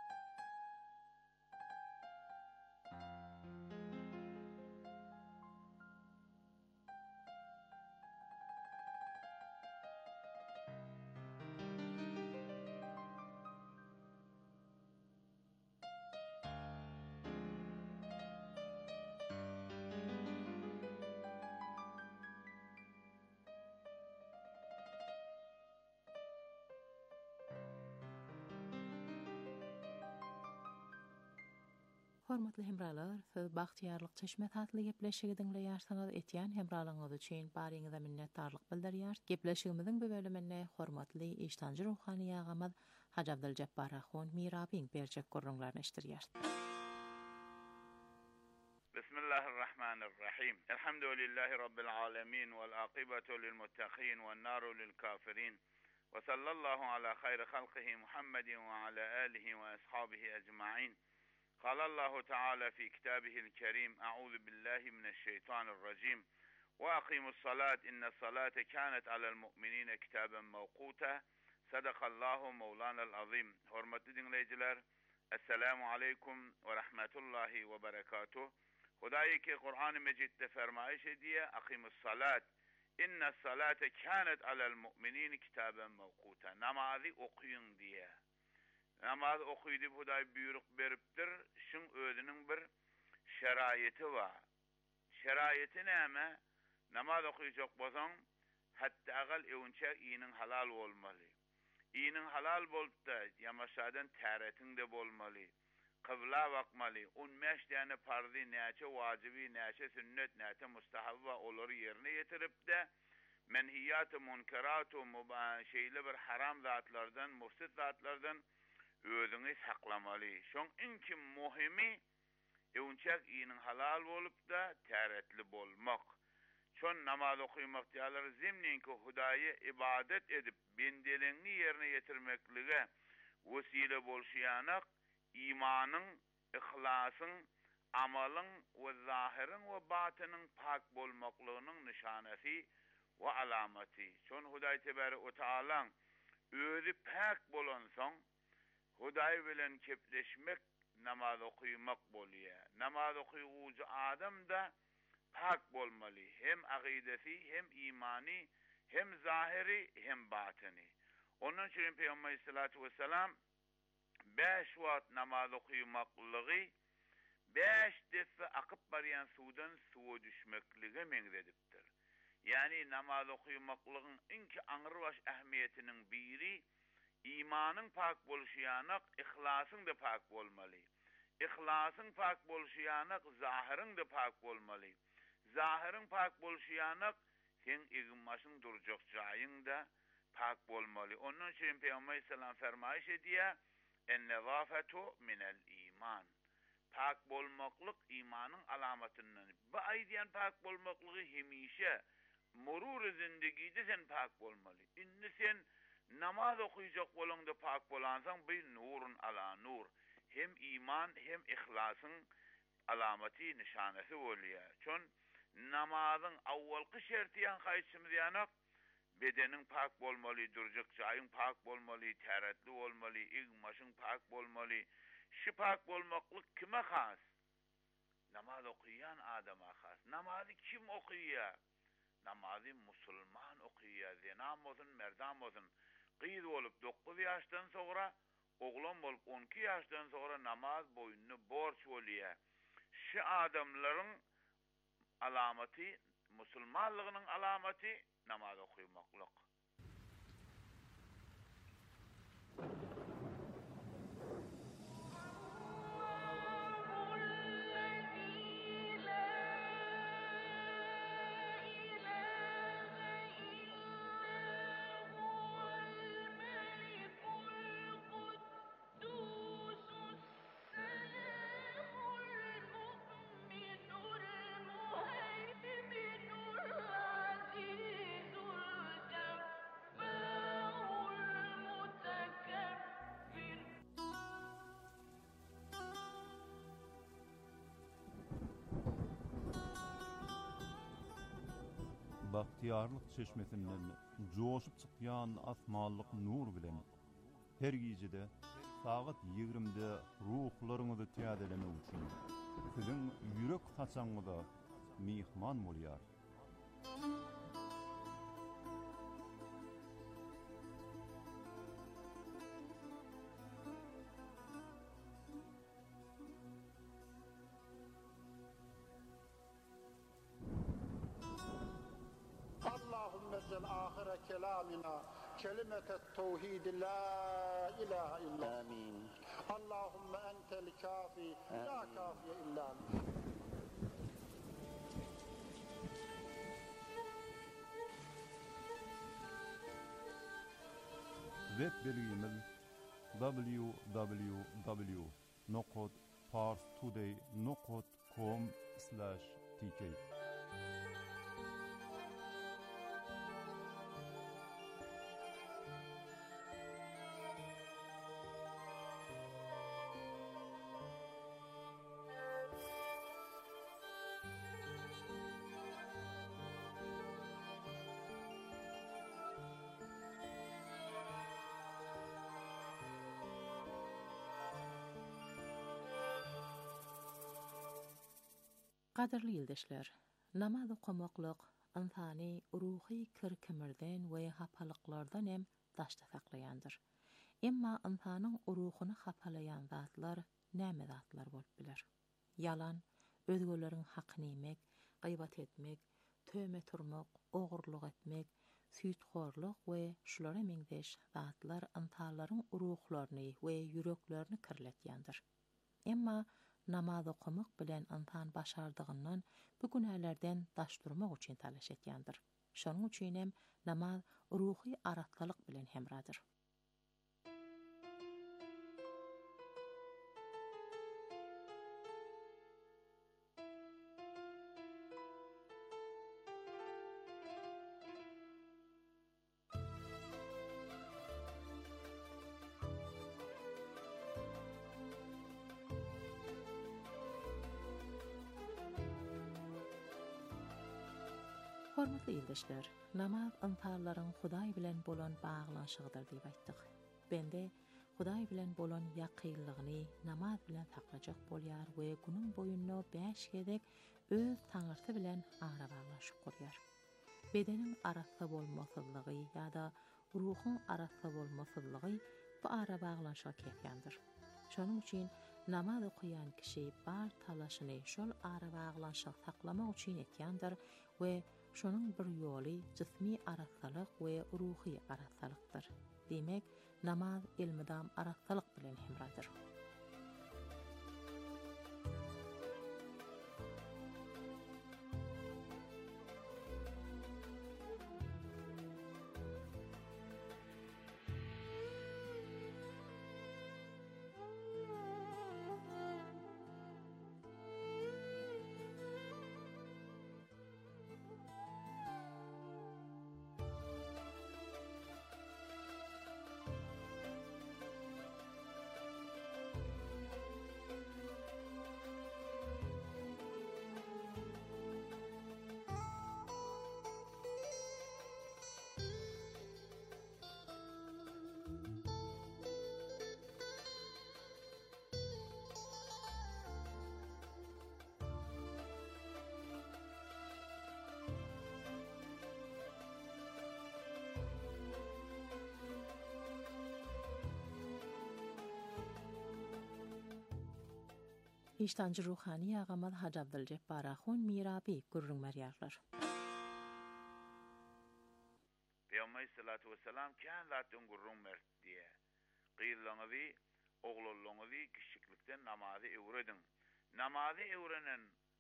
Speaker 8: Hormatly hemralar, siz bagtyarlyk çeşme tatly gepleşigi dinleýärsiňiz. Etýän hemralaryňyz üçin baryňyza minnetdarlyk bildirýär. Gepleşigimiziň bu bölümine hormatly iştanjy ruhany ýagamyz Haji Abduljabbar Ahun Mirabiň berjek gurrunlaryny eşdirýär.
Speaker 11: Bismillahirrahmanirrahim. Elhamdülillahi rabbil alamin vel aqibatu lil muttaqin ven naru lil kafirin. Ve sallallahu ala hayri halqihi Muhammedin ve ala alihi ve ashabihi ecmaîn. قال الله تعالى في كتابه الكريم أعوذ بالله من الشيطان الرجيم وأقيموا الصلاة إن الصلاة كانت على المؤمنين كتابا موقوتا. Sadakallahu Mevlana'l azim. Hormatly dinleyiciler, Esselamu aleyküm ve rahmetullahi ve berekatuh. Hudayi ki Kur'an-ı Mecid'de fermayiş ediyor. Akimus salat. İnne salate kânet alel mu'minîn kitaben mevkuta. Namazı okuyun diye. Namaz okuyup Hudayi buyruk beriptir. Şun özünün bir şerayeti var. Şerayeti neyme? Namaz okuyacak bozan hatta agal evunçak iyinin halal olmalı. İyinin halal bolup da yamaşadan təretin de bolmalı. Kıbla bakmalı. on beş tane fardı, neçe vacibi, neçe sünnet, neçe mustahabba olur yerine getirip de menhiyat-ı munkerat-ı şeyli bir haram zatlardan, mufsid zatlardan özünü saklamalı. Şun inki muhimi evunçak iyinin halal bolup da təretli bolmak. Çon namaz okuymak diyorlar zimnin ki Hudayı ibadet edip bendelenini yerine getirmeklige vesile bolşuyanak imanın, ihlasın, amalın ve zahirin ve batının pak bolmaklığının nişanesi ve alameti. Çon Huday Tebarek ve Teala özü pak bolansan Huday bilen kepleşmek namaz okuymak boluyor. Namaz okuyucu adam da pak bolmalı. Hem akidesi, hem imani, hem zahiri, hem batini. Onun için Peygamber Aleyhisselatü Vesselam beş vaat namaz okuymaklığı, beş defa akıp barayan sudan suya düşmekliğe mengrediptir. Yani namaz okuymaklığın inki anırbaş ehmiyetinin biri, imanın pak bolşuyanak, ihlasın da pak bolmalı. İhlasın pak bolşuyanak, zahirin de pak bolmalı. Zahirin pak bolşuyanak, sen igmaşın duracak cayın da pak bolmalı. Onun için Peygamber Aleyhisselam fermayiş ediyor, en-nezafetu minel iman. Pak bolmaklık imanın alamatından. Bu aydiyen pak bolmaklığı hemişe murur zindagide sen pak bolmalı. İnni sen namaz okuyacak bolun da pak bolansan bir nurun ala nur. Hem iman hem ihlasın alamati nişanesi oluyor. Çon namazın avvalki şertiyen kayıtsımız yanak bedenin pak bolmalı, duracak cayın pak bolmalı, təretli olmalı, igmaşın pak bolmalı. Şu pak bolmaklık kime khas? Namaz okuyan adama khas. Namazı kim okuyor? Namazı Müslüman okuyor. Zenam olsun, merdam olsun. Qıyız olup dokuz yaştan sonra, oğlan olup on iki yaştan sonra namaz boyunlu borç oluyor. Şu adamların alameti, Müslümanlığının alameti namaz okuymaklık.
Speaker 7: Bahtiyarlık çeşmesinden coşup çıkyan asmallık nur bilen her gecede saat yigrimde ruhlarınızı tiyadeleme üçün sizin yürek haçanıda mihman bolýar.
Speaker 12: آخر كلامنا كلمة التوحيد لا إله إلا آمين. اللهم أنت الكافي لا كافي إلا أنت.
Speaker 7: Web bilgimiz w w w nokta parstoday nokta com slash t k.
Speaker 8: Gaderli ýyldaşlar, namaz okumaklyk insany ruhy kirkimirden we hapalyklardan hem daşda saklayandyr. Emma insanyň ruhyny hapalayan zatlar näme zatlar bolup biler? Yalan, özgelerin hakyny yemek, gıýbat etmek, töme turmak, ogurlyk etmek, süýtgorlyk we şulara meňzeş zatlar insanlaryň ruhlaryny we ýüreklerini kirletýändir. Emma namaz okumak bilen insan başardygyndan bu günälerden daşdurmak üçin talaş etýändir. Şonuň üçin hem namaz ruhy aratlyk bilen hemradyr. Hormatly ýyldaşlar, namaz insanlaryň Hudaý bilen bolan baglanşygydyr diýip aýtdyk. Bende Hudaý bilen bolan ýakynlygyny namaz bilen taklajak bolýar we günüň boýunda beş gedek öz taňyrty bilen ara baglanşyp gorýar. Bedeniň arasy bolmasyzlygy ýa-da ruhyň arasy bolmasyzlygy bu ara baglanşyga ketýändir. Şonuň üçin namaz okuyan kişi bar talaşyny şol ara baglanşyk saklamak üçin etýändir we şonuň bir ýoly jismi arasalyk we ruhy arasalykdyr. Demek, namaz ilmidam arasalyk bilen hemradyr. İştancı ruhani ağamad Hacı Abdülcebbar Ahun Mirabi gurrun meriyarlar.
Speaker 11: Peygamber sallallahu aleyhi ve sellem kan zatın gurrun mert diye. Qıyırlanıvi, oğlullunıvi kişiklikten namazı evredin. Namazı evrenen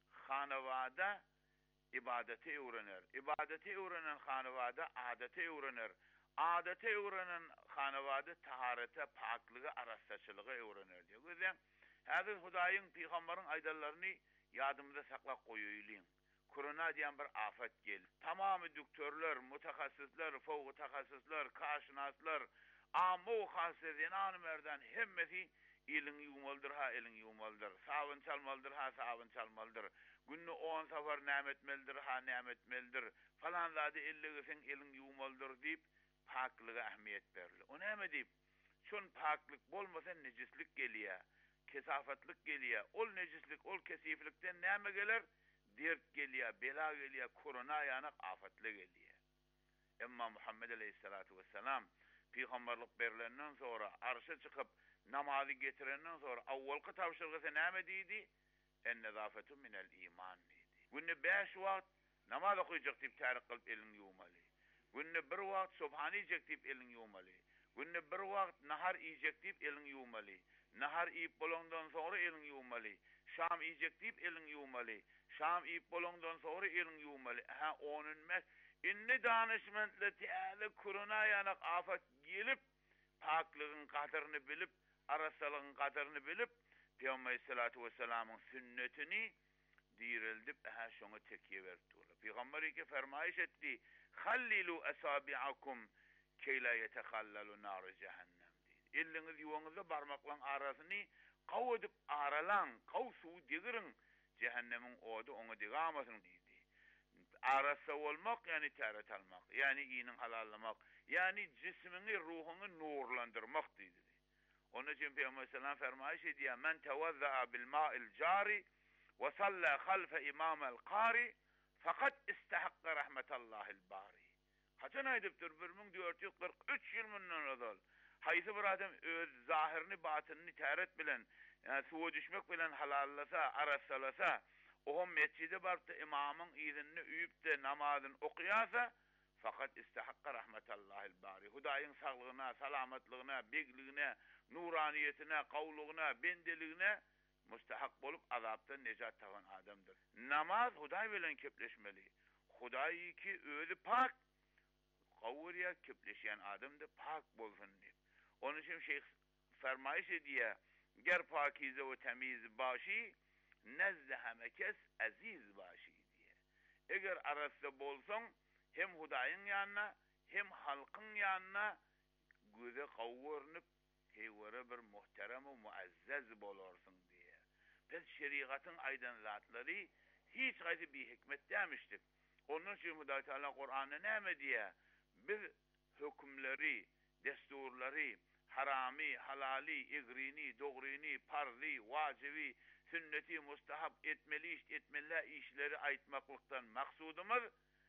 Speaker 11: hanavada ibadeti evrenir. İbadeti evrenen hanavada adeti evrenir. Adeti evrenen hanavada taharete, paklığı, arasaçılığı evrenir diye. Güzel. Hazır Hudaýyň Peygamberin aýdallaryny ýadymyzda saklap goýýaýlyň. Korona diýen bir afat geldi. Tamamy doktorlar, mutahassisler, fowg mutahassisler, kaşnaslar, amu hasedinan merdan hemmesi ilin ýumaldyr, ha ilin ýumaldyr. Sabyn çalmaldyr, ha sabyn çalmaldyr. Günni on safar nämetmeldir, ha nämetmeldir. Falan zady elligisin ilin ýumaldyr diýip paklyga ähmiýet berildi. O näme diýip? Şon paklyk bolmasa nejislik gelýär. Kesafatlyk gelýär. Ol nejislik, ol kesiflikden näme geler? Dert gelýär, bela gelýär, korona ýanyk afatly gelýär. Emma Muhammed aleyhissalatu vesselam peýgamberlik berilenden sonra arşa çykyp namazy getirenden sonra awwalky tawşyrgysa näme diýdi? En-nezafetu minel iman diýdi. Günni beş wagt namaz okuyjak diýip taryk kılıp elin ýuwmaly. Günni bir wagt subhany ýek diýip elin ýuwmaly. Günni bir wagt nahar ýek diýip elin ýuwmaly. Nahar iyip bolondan sonra elin ýuwmaly. Şam ýek diýip elin ýuwmaly. Şam iyip bolondan sonra elin ýuwmaly. Ha onun mes inni danışmantly täze korona ýanyk afat gelip paklygyň kadyryny bilip, arasalygyň kadyryny bilip, Peygamber sallallahu aleyhi ve sellem'in sünnetini diýeldip ha şoňa tekýe berdi. Peygamber iki fermaýş etdi: "Hallilu asabi'akum key la yetakhallalu nar cehennem." Elliňiz ýuwaňyzda barmaklaryň arasyny gaw edip aralan, gaw suw digirin, cehennemiň odu oňa digamasyn diýdi. Arasa bolmak ýani täret almak, ýani ýynyň halallamak, ýani jismini, ruhyny nurlandyrmak diýdi. Onun için Peygamber sallallahu aleyhi ve sellem fermaýş edýär: "Men tawazza bil ma'il jari ve salla halfe imamel qari fakat istahakka rahmetallahil bari. Kaçan aydıptır? bir bin dört yüz kırk üç yıl bundan odal. Haysi bir adam öz zahirini batınını teret bilen, yani suya düşmek bilen halallasa, arassalasa, oğum mescide barıptı imamın izinini üyüp de namazını okuyasa, fakat istahakka rahmetallahil bari. Hudayın sağlığına, salamatlığına, begliğine, nuraniyetine, kavluğuna, bendeliğine mustahak bolup azaptan necat tavan adamdır. Namaz Huday bilen kepleşmeli. Huday ki özü pak, kavurya kepleşen adamdır, pak bolsun diye. Onun için şeyh fermayış ediyor, ger pakize ve temiz başı, nezde hemekes aziz başı diye. Eğer arasında bolsun, hem Hudayın yanına, hem halkın yanına göze kavurnup, heyvara bir muhterem ve muazzez bolursun diye. Biz şeriatın aydınlatları hiç gayri bir hikmet demiştik. Onun için Huday Teala Kur'an'ı ne diye? Biz hükümleri, desturları, harami, halali, igrini, doğrini, parli, vacibi, sünneti, mustahab etmeli iş, etmeli işleri aytmaklıktan maksudumuz